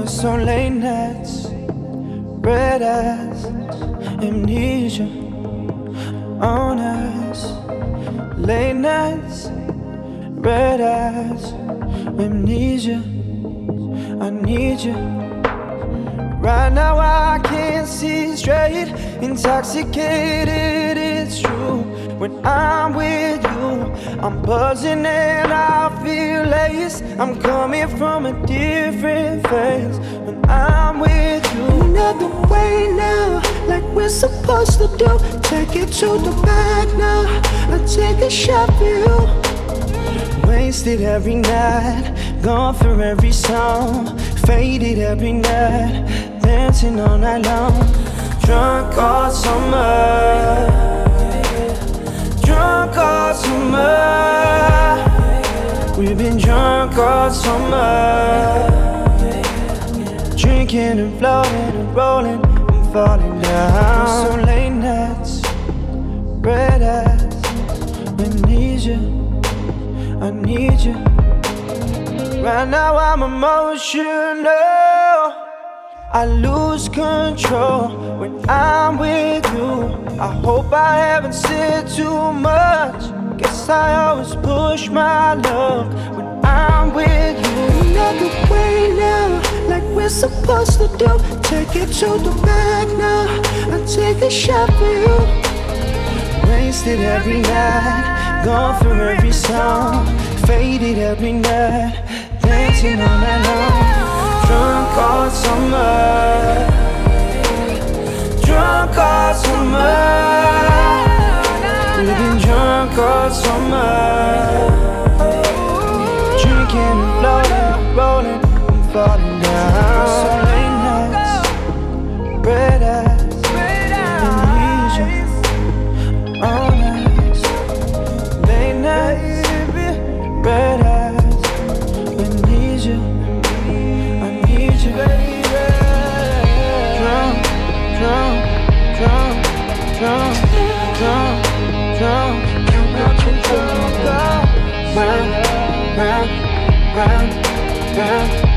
So late nights, red eyes, amnesia on us. Late nights, red eyes, amnesia. I need you. Right now I can't see straight. Intoxicated, it's true. When I'm with you, I'm buzzing and I feel lace. I'm coming from a different phase. When I'm with you, another way now, like we're supposed to do. Take it to the back now. I take a shot for you. wasted every night, gone for every song, faded every night, dancing all night long. Drunk all summer, drunk all summer. We've been drunk all summer, drinking and floating and rolling and falling down. So late nights, red eyes, amnesia. I need you. Right now I'm emotional, I lose control when I'm with you. I hope I haven't said too much. Guess I always push my luck when I'm with you. Another way now, like we're supposed to do. Take it to the back now. I take a shot for you. Wasted every night, gone for every song, faded every night, dancing all night long. Drunk all summer, drunk all summer. We've been drunk all summer, drinking and floating, rolling and falling down. So late nights, red eyes, amnesia. All nights, late nights, red eyes, amnesia. I need you, baby. Drunk, drunk, drunk, drunk, drunk, drunk. Round, round, round, round, round.